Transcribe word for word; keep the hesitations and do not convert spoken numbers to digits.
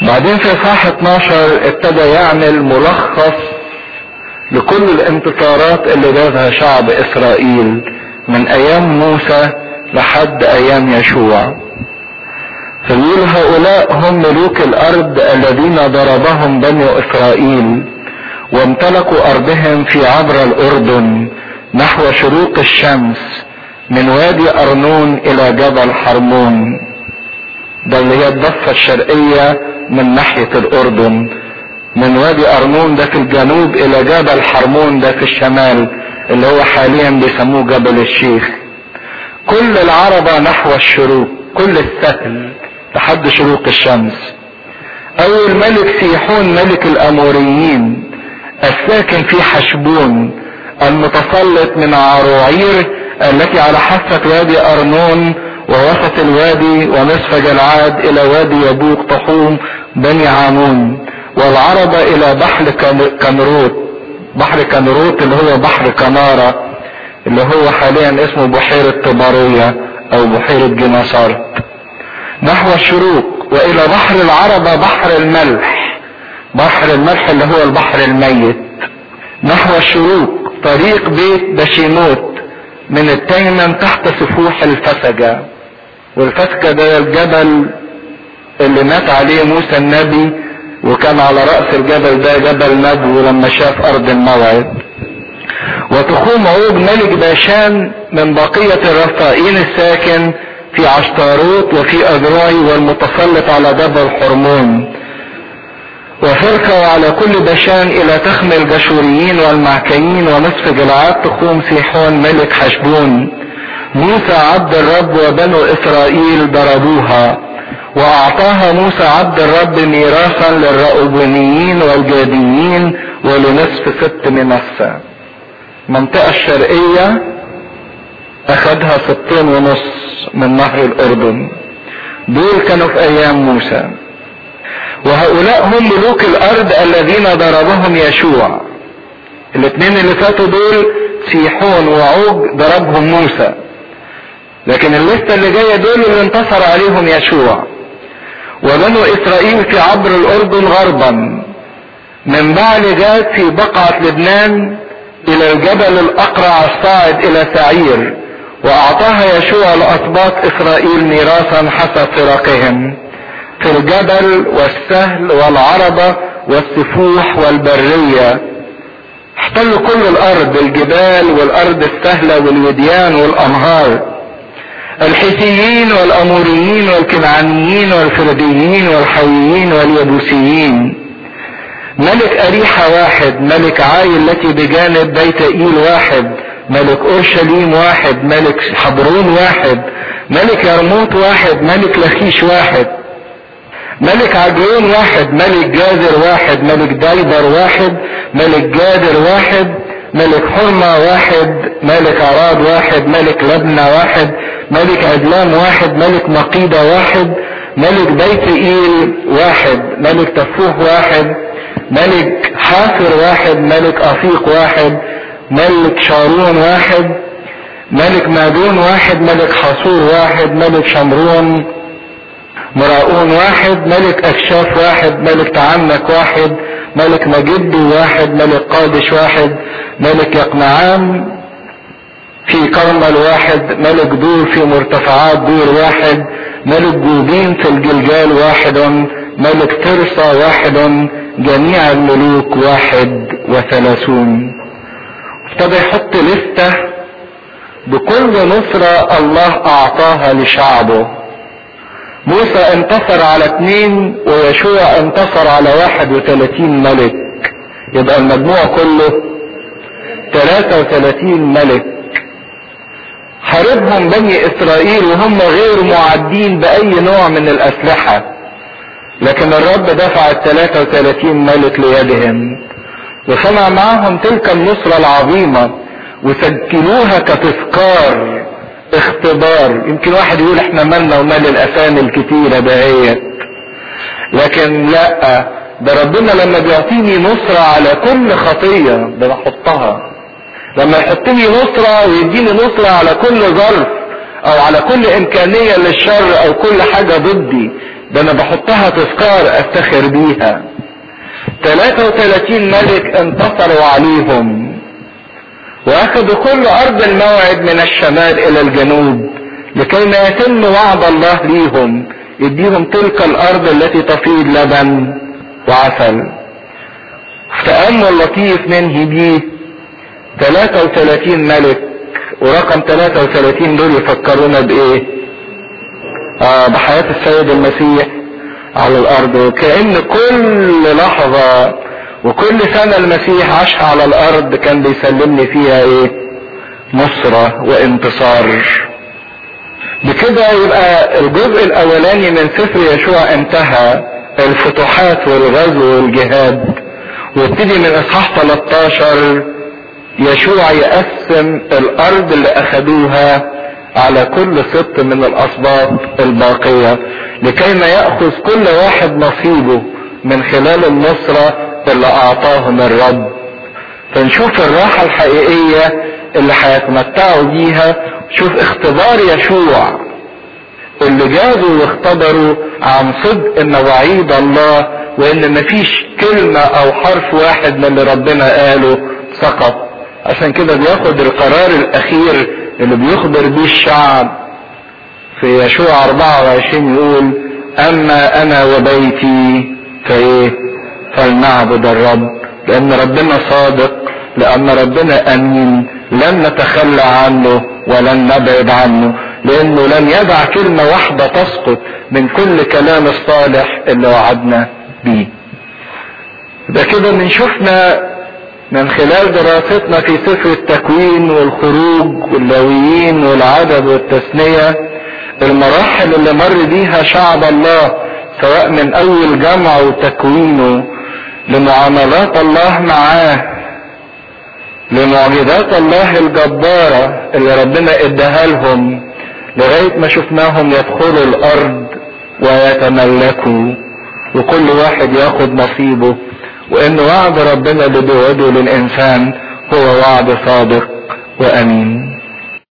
بعدين في اصحاح اتناشر ابتدى يعمل ملخص لكل الانتصارات اللي جابها شعب اسرائيل من ايام موسى لحد ايام يشوع. فيقول هؤلاء هم ملوك الارض الذين ضربهم بني اسرائيل وامتلكوا ارضهم في عبر الاردن نحو شروق الشمس من وادي ارنون الى جبل حرمون. ده اللي هي الضفة الشرقية من ناحية الاردن، من وادي ارنون ده في الجنوب الى جبل حرمون ده في الشمال اللي هو حاليا بيسموه جبل الشيخ. كل العربة نحو الشروق، كل السهل لحد شروق الشمس. اول ملك سيحون ملك الاموريين الساكن في حشبون المتسلط من عروعير التي على حافة وادي ارنون ووسط الوادي ونصف جلعاد الى وادي يبوق طحوم بني عامون، والعربة الى بحر كنروت، بحر كنروت اللي هو بحر كنارة اللي هو حاليا اسمه بحيرة طبارية او بحيرة جناصارت نحو الشروق، والى بحر العربة بحر الملح، بحر الملح اللي هو البحر الميت نحو الشروق طريق بيت بشيموت من التيمم تحت سفوح الفسجة. والفسجة ده الجبل اللي مات عليه موسى النبي، وكان على رأس الجبل ده جبل ندو لما شاف ارض الموعد. وتخوم عوج ملك باشان من بقية الرفائين الساكن في عشتاروت وفي أذراي والمتسلط على جبل حرمون، وفرقة على كل باشان إلى تخم الجشوريين والمعكيين ونصف جلعاد تخوم سيحون ملك حشبون. موسى عبد الرب وبنو إسرائيل ضربوها، وأعطاها موسى عبد الرب ميراثا للرأوبنيين والجاديين ولنصف ست منسى. المنطقة الشرقية أخذها ستين ونص من نهر الأردن، دول كانوا في أيام موسى. وهؤلاء هم ملوك الأرض الذين ضربهم يشوع. الاثنين اللي فاتوا دول سيحون وعوج ضربهم موسى، لكن الليستة اللي جاية دول اللي انتصر عليهم يشوع. وبنو إسرائيل في عبر الأردن غربا من بعل جاد في بقعة لبنان إلى الجبل الأقرع الصاعد إلى سعير، وأعطاها يشوع لأسباط إسرائيل ميراثا حسب فرقهم في الجبل والسهل والعربة والسفوح والبرية. احتلوا كل الأرض، الجبال والأرض السهلة والوديان والأنهار، الحيثيين والأموريين والكنعانيين والفرديين والحويين واليبوسيين. ملك أريحة واحد، ملك عاي التي بجانب بيت إيل واحد، ملك أورشليم واحد، ملك حبرون واحد، ملك يرموت واحد، ملك لخيش واحد، ملك عجلون واحد، ملك جازر واحد، ملك دايبر واحد، ملك جادر واحد، ملك حرمة واحد، ملك عراد واحد، ملك لبنى واحد، ملك عدلام واحد، ملك مقيدة واحد، ملك بيت إيل واحد، ملك تفوح واحد، ملك حافر واحد، ملك أفيق واحد، ملك شارون واحد، ملك مادون واحد، ملك حصور واحد، ملك شمرون مراؤون واحد، ملك أكشاف واحد، ملك تعنك واحد، ملك مجدو واحد، ملك قادش واحد، ملك يقنعام في كرمل واحد، ملك دور في مرتفعات دور واحد، ملك جوبين في الجلجال واحد، ملك ترسى واحد، جميع الملوك واحد وثلاثون. ابتدى يحط لستة بكل نصرة الله اعطاها لشعبه. موسى انتصر على اثنين ويشوع انتصر على واحد وثلاثين ملك، يبقى المجموع كله ثلاثة وثلاثين ملك. حاربهم بني اسرائيل وهم غير معدين باي نوع من الاسلحة، لكن الرب دفع الثلاثة وثلاثين ملك ليدهم وصنع معهم تلك النصرة العظيمة وسجلوها كتذكار اختبار. يمكن واحد يقول احنا مالنا ومال الاسامي الكتيرة دهيت، لكن لا، ده ربنا لما بيعطيني نصرة على كل خطية بنحطها، لما يحطني نصرة ويديني نصرة على كل ظرف او على كل امكانية للشر او كل حاجة ضدي ده انا بحطها تذكار افتخر بيها. ثلاثة وثلاثين ملك انتصروا عليهم واخذوا كل ارض الموعد من الشمال الى الجنوب لكي ما يتم وعد الله ليهم يديهم تلك الارض التي تفيض لبن وعسل. في تأمل لطيف ننهي بيه ثلاثة وثلاثين ملك، ورقم ثلاثة وثلاثين دول يفكرونا بايه؟ آه بحياة السيد المسيح على الارض، وكأن كل لحظة وكل سنة المسيح عاشها على الارض كان بيسلمني فيها ايه؟ نصرة وانتصار. بكده يبقى الجزء الاولاني من سفر يشوع انتهى، الفتوحات والغزو والجهاد، وابتدي من اصحاح ثلاثة عشر يشوع يقسم الارض اللي اخدوها على كل سبط من الاسباط الباقية لكي ما يأخذ كل واحد نصيبه من خلال النصرة اللي اعطاهم الرب. فنشوف الراحة الحقيقية اللي هيتمتعوا بيها. شوف اختبار يشوع اللي جازوا واختبروا عن صدق مواعيد الله، وان مفيش كلمة او حرف واحد من اللي ربنا قاله سقط. عشان كده بياخد القرار الاخير اللي بيخبر بيه الشعب في يشوع اربعة وعشرين يقول اما انا وبيتي فايه فلنعبد الرب، لان ربنا صادق، لان ربنا امين، لن نتخلى عنه ولن نبعد عنه، لانه لن يدع كلمة واحدة تسقط من كل كلام الصالح اللي وعدنا بيه. ده كده بنشوفنا من خلال دراستنا في سفر التكوين والخروج واللاويين والعدد والتثنية المراحل اللي مر بيها شعب الله، سواء من اول جمع وتكوينه لمعاملات الله معاه، لمعجزات الله الجبارة اللي ربنا اداها لهم، لغاية ما شفناهم يدخلوا الارض ويتملكوا وكل واحد ياخد نصيبه، وان وعد ربنا اللي بيوعده للانسان هو وعد صادق وامين.